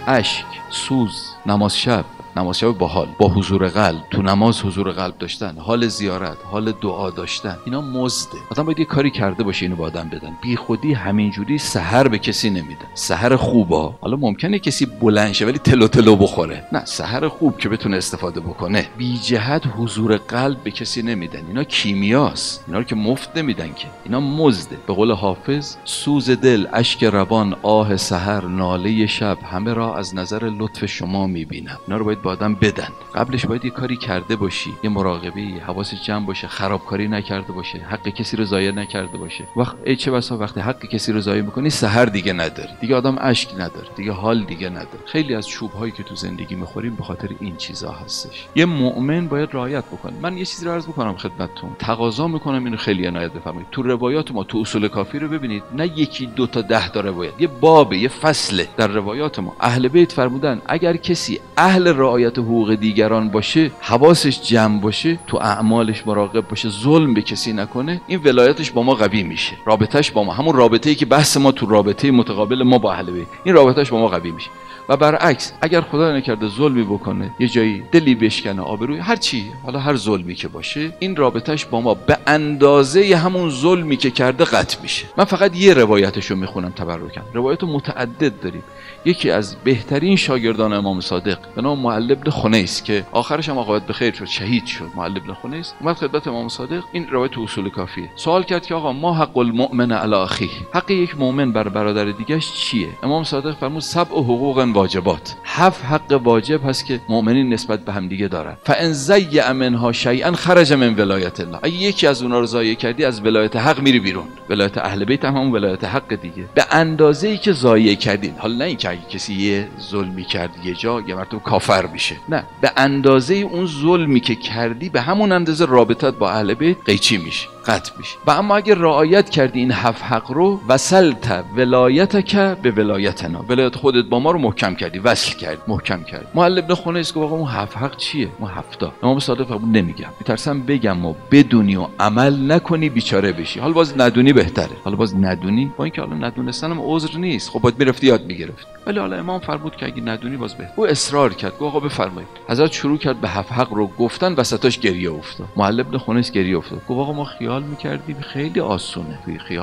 اشک، سوز، نماز شب با حال، با حضور قلب، تو نماز حضور قلب داشتن، حال زیارت، حال دعا داشتن، اینا مزده. آدم باید یه کاری کرده باشه اینو با آدم بدن. بی خودی همینجوری سحر به کسی نمیدن. سحر خوبا، حالا ممکنه کسی بلند شه ولی تلو تلو بخوره، نه، سحر خوب که بتونه استفاده بکنه. بی جهت حضور قلب به کسی نمیدن. اینا کیمیاست، اینا رو که مفت نمیدن که، اینا مزده. به قول حافظ، سوز دل، اشک روان، آه سحر، ناله شب، همه را از نظر لطف شما میبینم. اینا رو باید با آدم بدن. قبلش باید یه کاری کرده باشی، یه مراقبه‌ای، حواست جمع باشه، خرابکاری نکرده باشه، حق کسی رو ضایع نکرده باشه. چه بسا وقتی حق کسی رو ضایع می‌کنی سحر دیگه نداری، دیگه آدم اشک نداره، دیگه حال دیگه نداره. خیلی از چوب‌هایی که تو زندگی می‌خوریم به خاطر این چیزا هستش. یه مؤمن باید رعایت بکنه. من یه چیزی رو عرض بکنم خدمتتون، تقاضا می‌کنم اینو خیلی عنایت بفرمایید. تو روایات ما، تو اصول کافی رو ببینید، نه یکی دو تا 10 تا روایت، یه باب، یه فصل در روایات ما اهل بیت فرمودن اگر کسی اهل رعایت حقوق دیگران باشه، حواسش جمع باشه، تو اعمالش مراقب باشه، ظلم به کسی نکنه، این ولایتش با ما قوی میشه. رابطش با ما، همون رابطه‌ای که بحث ما تو رابطه متقابل ما با اهل بیت، این رابطش با ما قوی میشه. و برعکس اگر خدا نکرده ظلمی بکنه، یه جایی دلی بشکنه، آبروی، هر چی، حالا هر ظلمی که باشه، این رابطش با ما به اندازه همون ظلمی که کرده قطع میشه. من فقط یه روایتشو میخونم تبرکاً. روایت متعدد داریم. یکی از بهترین شاگردان امام صادق به نام معل بن خنیس که آخرش هم عاقبت به خیر شد، شهید شد، معل بن خنیس اومد خدمت امام صادق. این روایت اصول کافیه. سوال کرد که آقا ما حق المؤمن علی اخیه، حق یک مؤمن بر برادر دیگه‌اش چیه؟ امام صادق فرمود 7 حقوق واجبات، 7 حق واجب هست که مؤمنین نسبت به هم دیگه دارن. فان ضیع منها شیئا خرج من ولایت الله، اگه یکی از اونها رو ضایع کردی از ولایت حق میری بیرون. ولایت اهل بیت هم همون ولایت حق دیگه، به اندازه‌ای که ضایع کردین. حالا نه اینکه اگه کسی یه ظلمی کرد یه جا یه مرتبه کافر میشه، نه، به اندازه اون ظلمی که کردی به همون اندازه رابطت با اهل بیت قیچی میشه، قطع میشه. و اما اگه رعایت کردی این 7 حق رو، وصلت ولایتک به ولایتنا، ولایت خودت با ما رو محکم کردی، وصل کردی، محکم کردی. معل بن خنیس گفت آقا اون 7 حق چیه؟ ما 7 امام صادق فرمود نمیگم، میترسم بگم و بدونی و عمل نکنی بیچاره بشی. حالا باز ندونی بهتره، حالا باز ندونی، با اینکه حالا ندونستنم عذر نیست، خب باید میرفتی یاد میگرفت، ولی حالا امام فرمود که اگه ندونی باز بهتر. او اصرار کرد، گفت آقا بفرمایید. حضرت شروع کرد به 7 حق رو گفتن، وسطاش گریه افتاد. معل بن خنیس گریه افتاد، گفت آقا ما خیال میکردیم خیلی آسونه،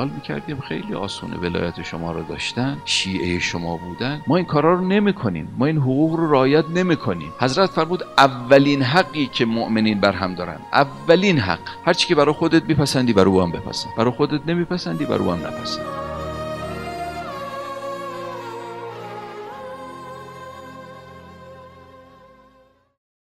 خیلی آسونه ولایت شما رو داشتن، شیعه شما بودن، ما این کارا رو نمیکنیم، ما این حقوق رو رعایت نمیکنیم. حضرت فرمود اولین حقی که مؤمنین بر هم دارن، اولین حق، هر چی که برای خودت میپسندی برای او هم بپسند، برای خودت نمیپسندی برای او هم نپسند.